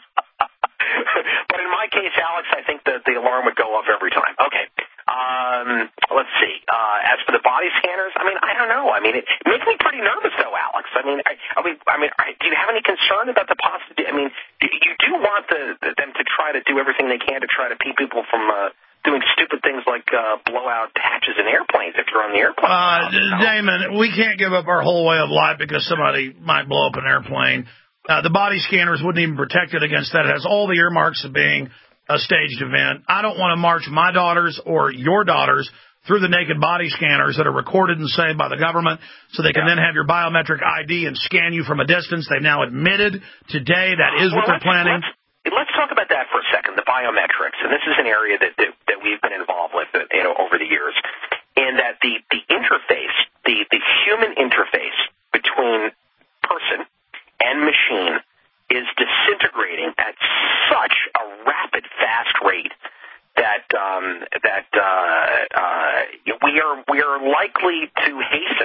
But in my case, Alex, I think that the alarm would go off every time. Okay. Um, let's see. Uh, as for the body scanners, I mean, I don't know. I mean, it makes me pretty nervous, though, Alex. I mean, I, I mean, I mean, I, do you have any concern about the possibility? I mean, do, you do want the, the, them to try to do everything they can to try to keep people from uh, doing stupid things like uh, blow out hatches in airplanes if you're on the airplane. Uh, Damon, we can't give up our whole way of life because somebody might blow up an airplane. Uh, the body scanners wouldn't even protect it against that. It has all the earmarks of being a staged event. I don't want to march my daughters or your daughters through the naked body scanners that are recorded and saved by the government so they can yeah. then have your biometric I D and scan you from a distance. They've now admitted today that is well, what they're planning. Let's, let's talk about that for a second, the biometrics. And this is an area that, that, that we've been involved with you know, over the years. And that the, the interface, the, the human interface between person and machine is disintegrating at such a rapid, fast rate that um, that uh, uh, we are we are likely to hasten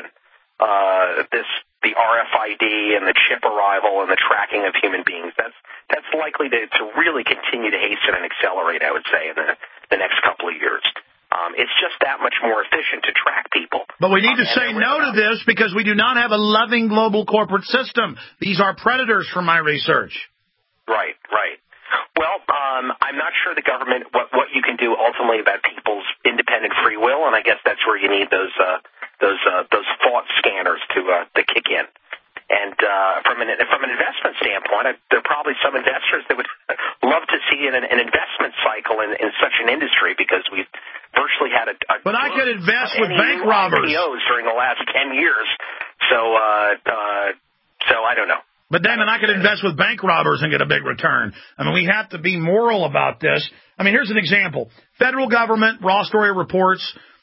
uh, this the R F I D and the chip arrival and the tracking of human beings. That's that's likely to, to really continue to hasten and accelerate, I would say, in the, the next couple of years. Um, it's just that much more efficient to track people. But we need um, to say no to this because we do not have a loving global corporate system. These are predators from my research. Right, right. Well, um, I'm not sure the government, what, what you can do ultimately about people's independent free will, and I guess that's where you need those uh, those uh, those thought scanners to uh, to kick in. And uh, from an from an investment standpoint, I, there are probably some investors that would love to see an, an investment cycle in, in such an industry because we've virtually had a. a but I could invest with bank robbers I P Os during the last ten years. So, uh, uh, so I don't know. But Damon, I could invest with bank robbers and get a big return. I mean, we have to be moral about this. I mean, here's an example. Federal government, Raw Story reports,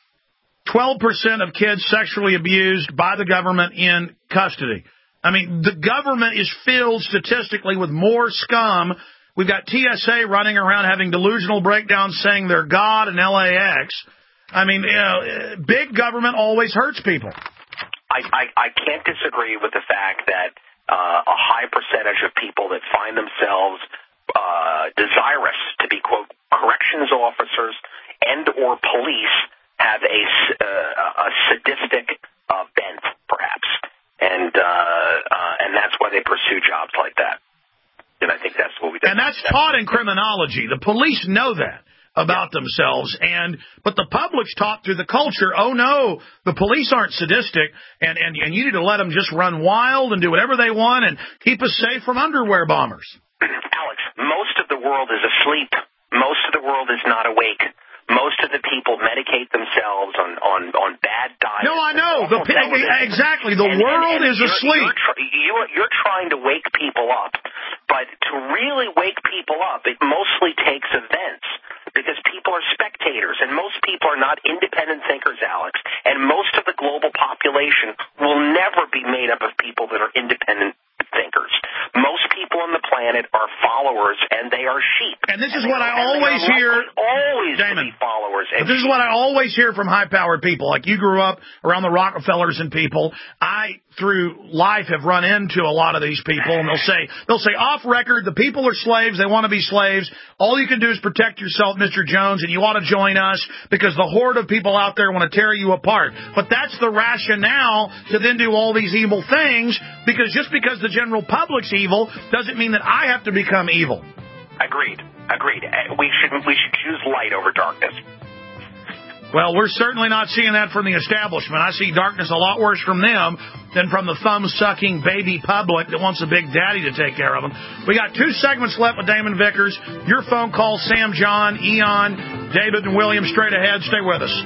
twelve percent of kids sexually abused by the government in custody. I mean, the government is filled statistically with more scum. We've got T S A running around having delusional breakdowns saying they're God and L A X. I mean, you know, big government always hurts people. I, I, I can't disagree with the fact that uh, a high percentage of people that find themselves uh, desirous to be, quote, corrections officers and or police have a, uh, a sadistic uh, bent, perhaps. And uh, uh, and that's why they pursue jobs like that. And I think that's what we do. And that's taught in criminology. The police know that about yeah. themselves. And but the public's taught through the culture, oh, no, the police aren't sadistic, and, and, and you need to let them just run wild and do whatever they want and keep us safe from underwear bombers. Alex, most of the world is asleep. Most of the world is not awake. Most of the people medicate themselves on, on, on bad diets. No, I know. The, exactly. The and, world and, and is you're, asleep. You're, tr- you're, you're trying to wake people up But to really wake people up, it mostly takes events because people are spectators, and most people are not independent thinkers, Alex, and most of the global population will never be made up of people that are independent thinkers. Most people on the planet are followers, and they are sheep. And this is and what are, I always hear. Always Damon, to be followers. But this is what I always hear from high-powered people. Like you grew up around the Rockefellers and people. I, through life, have run into a lot of these people, and they'll say, they'll say off record, the people are slaves. They want to be slaves. All you can do is protect yourself, Mister Jones, and you ought to join us because the horde of people out there want to tear you apart. But that's the rationale to then do all these evil things, because just because the general public's evil doesn't mean that I have to become evil. Agreed. Agreed. We should we should choose light over darkness. Well, we're certainly not seeing that from the establishment. I see darkness a lot worse from them than from the thumb-sucking baby public that wants a big daddy to take care of them. We got two segments left with Damon Vickers. Your phone call, Sam, John, Eon, David, and William, straight ahead. Stay with us.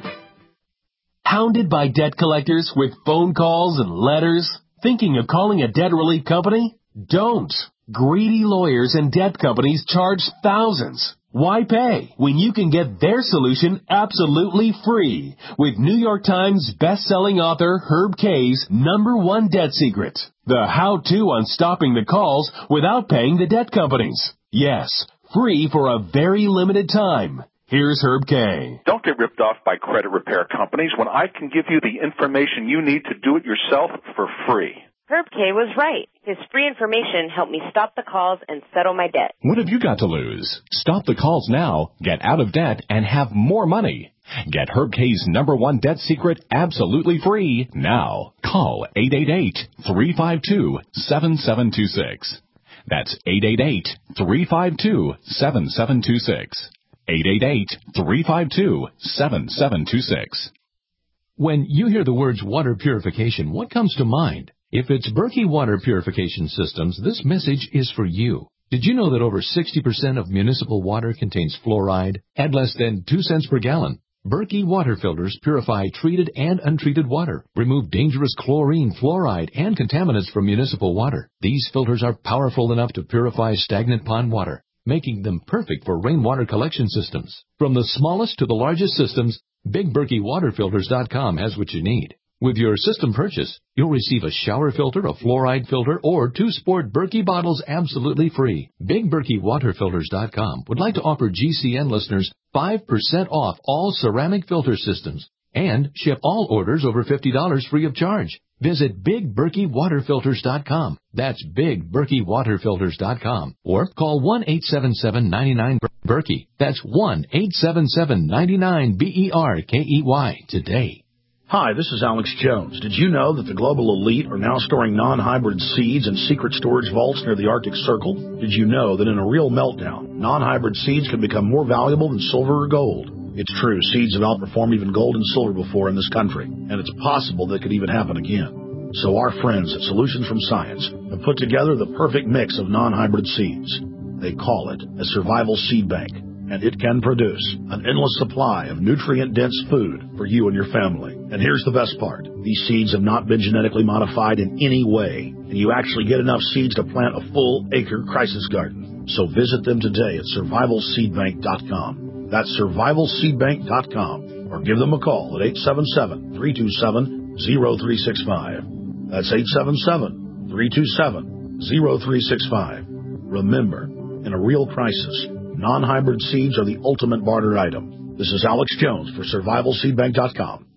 Hounded by debt collectors with phone calls and letters? Thinking of calling a debt relief company? Don't. Greedy lawyers and debt companies charge thousands. Why pay when you can get their solution absolutely free with New York Times best-selling author Herb Kay's number one debt secret, the how-to on stopping the calls without paying the debt companies. Yes, free for a very limited time. Here's Herb Kay. Don't get ripped off by credit repair companies when I can give you the information you need to do it yourself for free. Herb Kay was right. His free information helped me stop the calls and settle my debt. What have you got to lose? Stop the calls now, get out of debt, and have more money. Get Herb Kay's number one debt secret absolutely free now. Call eight eight eight, three five two, seven seven two six. That's eight eight eight, three five two, seven seven two six. eight eight eight, three five two, seven seven two six. When you hear the words water purification, what comes to mind? If it's Berkey Water Purification Systems, this message is for you. Did you know that over sixty percent of municipal water contains fluoride at less than two cents per gallon? Berkey water filters purify treated and untreated water, remove dangerous chlorine, fluoride, and contaminants from municipal water. These filters are powerful enough to purify stagnant pond water, making them perfect for rainwater collection systems. From the smallest to the largest systems, Big Berkey Water Filters dot com has what you need. With your system purchase, you'll receive a shower filter, a fluoride filter, or two sport Berkey bottles absolutely free. Big Berkey Water Filters dot com would like to offer G C N listeners five percent off all ceramic filter systems and ship all orders over fifty dollars free of charge. Visit Big Berkey Water Filters dot com. That's Big Berkey Water Filters dot com. Or call one eight seven seven, nine nine, Berkey. That's one eight seven seven, nine nine, B E R K E Y today. Hi, this is Alex Jones. Did you know that the global elite are now storing non-hybrid seeds in secret storage vaults near the Arctic Circle? Did you know that in a real meltdown, non-hybrid seeds can become more valuable than silver or gold? It's true, seeds have outperformed even gold and silver before in this country, and it's possible that could even happen again. So our friends at Solutions from Science have put together the perfect mix of non-hybrid seeds. They call it a survival seed bank, and it can produce an endless supply of nutrient-dense food for you and your family. And here's the best part. These seeds have not been genetically modified in any way, and you actually get enough seeds to plant a full acre crisis garden. So visit them today at survival seed bank dot com. That's survival seed bank dot com. Or give them a call at eight seven seven, three two seven, zero three six five. That's eight seven seven, three two seven, zero three six five. Remember, in a real crisis, non-hybrid seeds are the ultimate barter item. This is Alex Jones for survival seed bank dot com.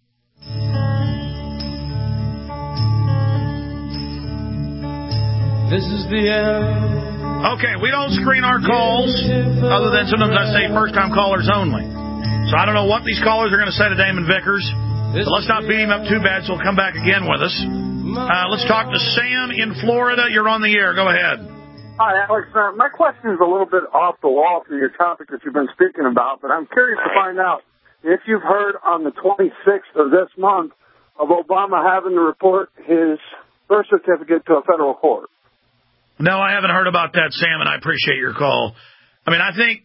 This is the end. Okay, we don't screen our calls other than sometimes I say first-time callers only. So I don't know what these callers are going to say to Damon Vickers. But let's not beat him up too bad, so he'll come back again with us. Uh, let's talk to Sam in Florida. You're on the air. Go ahead. Hi, Alex. Uh, my question is a little bit off the wall from your topic that you've been speaking about, but I'm curious to find out if you've heard on the twenty-sixth of this month of Obama having to report his birth certificate to a federal court. No, I haven't heard about that, Sam, and I appreciate your call. I mean, I think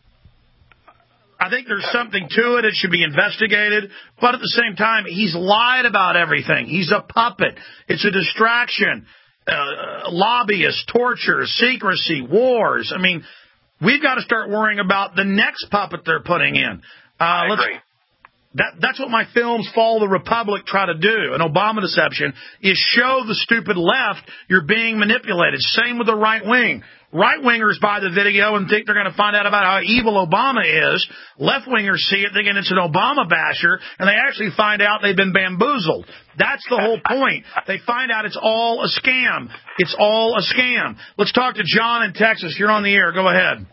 I think there's something to it. It should be investigated. But at the same time, he's lied about everything. He's a puppet. It's a distraction. uh, lobbyists, torture, secrecy, wars. I mean, we've got to start worrying about the next puppet they're putting in. Uh, I let's, agree. That, that's what my films Follow the Republic try to do. An Obama deception is show the stupid left you're being manipulated. Same with the right wing. Right-wingers buy the video and think they're going to find out about how evil Obama is. Left-wingers see it thinking it's an Obama basher, and they actually find out they've been bamboozled. That's the whole point. They find out it's all a scam. It's all a scam. Let's talk to John in Texas. You're on the air. Go ahead.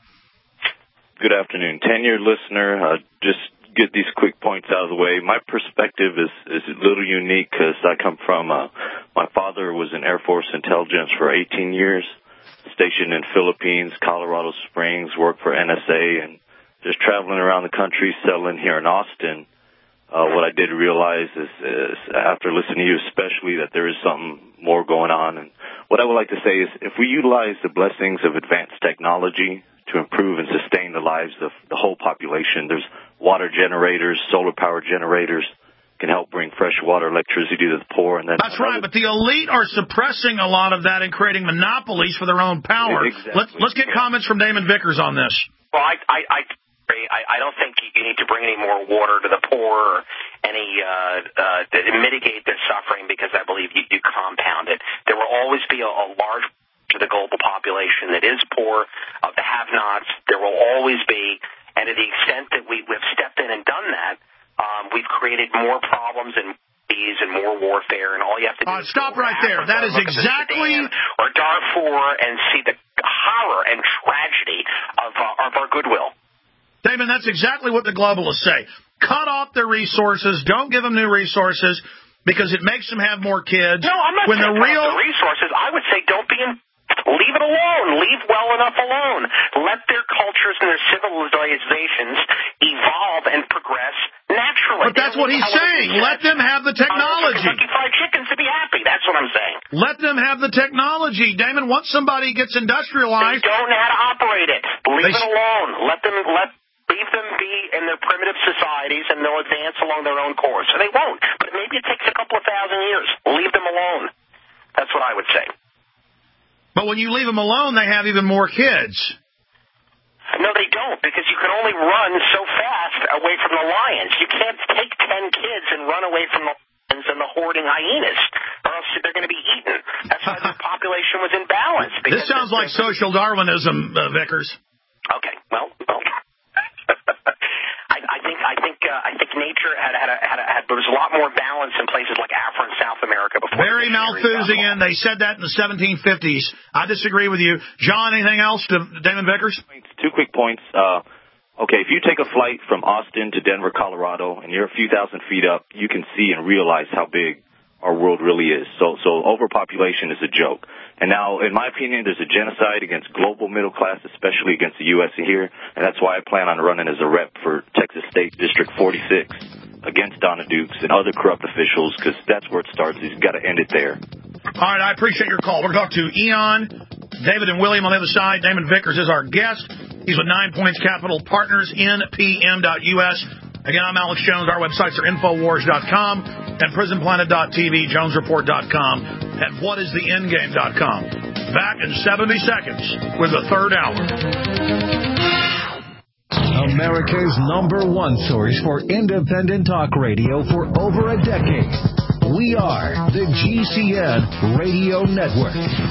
Good afternoon. Tenured listener, uh, just get these quick points out of the way. My perspective is, is a little unique because I come from, uh, my father was in Air Force intelligence for eighteen years, stationed in Philippines, Colorado Springs, worked for N S A, and just traveling around the country, settling here in Austin. Uh, what I did realize is, is, after listening to you especially, that there is something more going on. And what I would like to say is if we utilize the blessings of advanced technology to improve and sustain the lives of the whole population, there's water generators, solar power generators can help bring fresh water, electricity to the poor. And then That's right, but the elite are suppressing a lot of that and creating monopolies for their own power. Exactly. Let's, let's get comments from Damon Vickers on this. Well, I, I, I, I don't think you need to bring any more water to the poor or any uh, uh, to mitigate their suffering because I believe you, you compound it. There will always be a, a large to the global population that is poor, of the have-nots. There will always be, and to the extent that we, we've stepped in and done that, um, we've created more problems and these and more warfare, and all you have to do uh, is stop right there. That is exactly or Darfur and see the horror and tragedy of, uh, of our goodwill. Damon, that's exactly what the globalists say. Cut off their resources. Don't give them new resources because it makes them have more kids. No, I'm not when saying the cut real off the resources. I would say don't be in. Leave it alone. Leave well enough alone. Let their cultures and their civilizations evolve and progress naturally. But that's what he's saying. Let them have the technology. Kentucky Fried Chickens to be happy. That's what I'm saying. Let them have the technology. Damon, once somebody gets industrialized, they don't know how to operate it. Leave they, it alone. Let them let leave them be in their primitive societies, and they'll advance along their own course. So they won't. But maybe it takes a couple of thousand years. Leave them alone. That's what I would say. But when you leave them alone, they have even more kids. No, they don't, because you can only run so fast away from the lions. You can't take ten kids and run away from the lions and the hoarding hyenas, or else they're going to be eaten. That's why the population was in balance. This sounds like social Darwinism, uh, Vickers. Okay, well, well. I, I think I think uh, I think nature had had, a, had, a, had there was a lot more balance in places like Africa and South America before. Barry Malthus-again. They said that in the seventeen fifties. I disagree with you, John. Anything else to Damon Vickers? Two quick points. Uh, okay, if you take a flight from Austin to Denver, Colorado, and you're a few thousand feet up, you can see and realize how big our world really is. So, so overpopulation is a joke. And now, in my opinion, there's a genocide against global middle class, especially against the U S here, and that's why I plan on running as a rep for Texas State District forty-six against Donna Dukes and other corrupt officials, because that's where it starts. You've got to end it there. All right, I appreciate your call. We're going to talk to Eon, David, and William on the other side. Damon Vickers is our guest. He's with Nine Points Capital Partners, N P M dot U S. Again, I'm Alex Jones. Our websites are Infowars dot com and Prison Planet dot T V, Jones Report dot com, and What Is The Endgame dot com. Back in seventy seconds with the third hour. America's number one source for independent talk radio for over a decade. We are the G C N Radio Network.